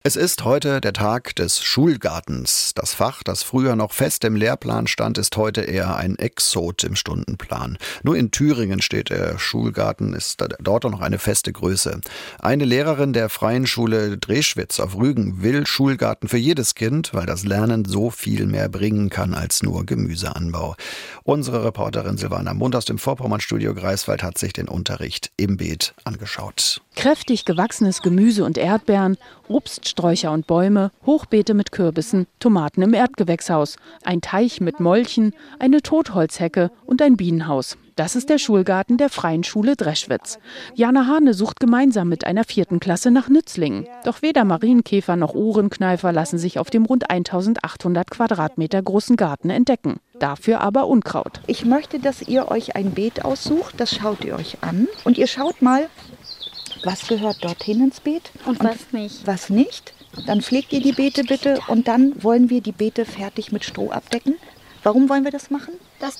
Es ist heute der Tag des Schulgartens. Das Fach, das früher noch fest im Lehrplan stand, ist heute eher ein Exot im Stundenplan. Nur in Thüringen steht der Schulgarten, ist dort noch eine feste Größe. Eine Lehrerin der Freien Schule Dreschwitz auf Rügen will Schulgarten für jedes Kind, weil das Lernen so viel mehr bringen kann als nur Gemüseanbau. Unsere Reporterin Silvana Mund aus dem Vorpommernstudio Greifswald hat sich den Unterricht im Beet angeschaut. Kräftig gewachsenes Gemüse und Erdbeeren, Obststräucher und Bäume, Hochbeete mit Kürbissen, Tomaten im Erdgewächshaus, ein Teich mit Molchen, eine Totholzhecke und ein Bienenhaus. Das ist der Schulgarten der Freien Schule Dreschwitz. Jana Hane sucht gemeinsam mit einer 4. Klasse nach Nützlingen. Doch weder Marienkäfer noch Ohrenkneifer lassen sich auf dem rund 1800 Quadratmeter großen Garten entdecken. Dafür aber Unkraut. Ich möchte, dass ihr euch ein Beet aussucht, das schaut ihr euch an. Und ihr schaut mal, was gehört dorthin ins Beet und was nicht. Was nicht. Dann pflegt ihr die Beete bitte und dann wollen wir die Beete fertig mit Stroh abdecken. Warum wollen wir das machen? Dass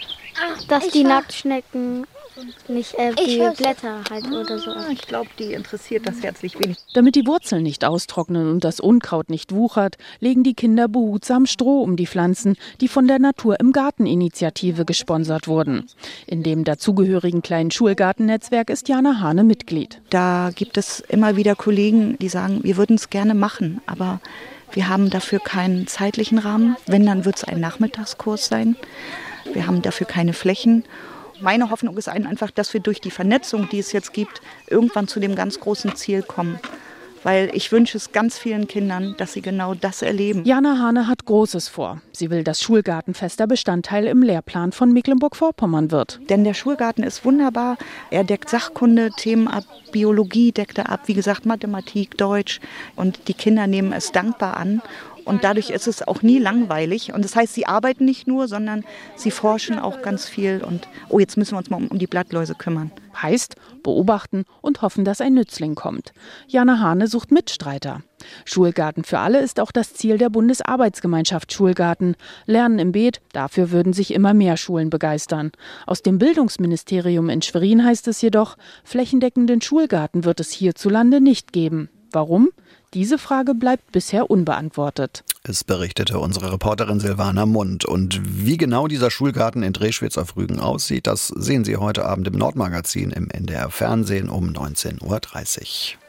die Nacktschnecken nicht die Blätter halt oder so. Ich glaube, die interessiert das herzlich wenig. Damit die Wurzeln nicht austrocknen und das Unkraut nicht wuchert, legen die Kinder behutsam Stroh um die Pflanzen, die von der Natur im Garten-Initiative gesponsert wurden. In dem dazugehörigen kleinen Schulgartennetzwerk ist Jana Hane Mitglied. Da gibt es immer wieder Kollegen, die sagen, wir würden es gerne machen, aber wir haben dafür keinen zeitlichen Rahmen. Wenn, dann wird es ein Nachmittagskurs sein. Wir haben dafür keine Flächen. Meine Hoffnung ist einfach, dass wir durch die Vernetzung, die es jetzt gibt, irgendwann zu dem ganz großen Ziel kommen. Weil ich wünsche es ganz vielen Kindern, dass sie genau das erleben. Jana Hane hat Großes vor. Sie will, dass Schulgarten fester Bestandteil im Lehrplan von Mecklenburg-Vorpommern wird. Denn der Schulgarten ist wunderbar. Er deckt Sachkunde-Themen ab, Biologie deckt er ab, wie gesagt Mathematik, Deutsch. Und die Kinder nehmen es dankbar an. Und dadurch ist es auch nie langweilig. Und das heißt, sie arbeiten nicht nur, sondern sie forschen auch ganz viel. Und jetzt müssen wir uns mal um die Blattläuse kümmern. Heißt, beobachten und hoffen, dass ein Nützling kommt. Jana Hane sucht Mitstreiter. Schulgarten für alle ist auch das Ziel der Bundesarbeitsgemeinschaft Schulgarten. Lernen im Beet, dafür würden sich immer mehr Schulen begeistern. Aus dem Bildungsministerium in Schwerin heißt es jedoch, flächendeckenden Schulgarten wird es hierzulande nicht geben. Warum? Diese Frage bleibt bisher unbeantwortet. Es berichtete unsere Reporterin Silvana Mund. Und wie genau dieser Schulgarten in Dreschwitz auf Rügen aussieht, das sehen Sie heute Abend im Nordmagazin im NDR Fernsehen um 19:30 Uhr.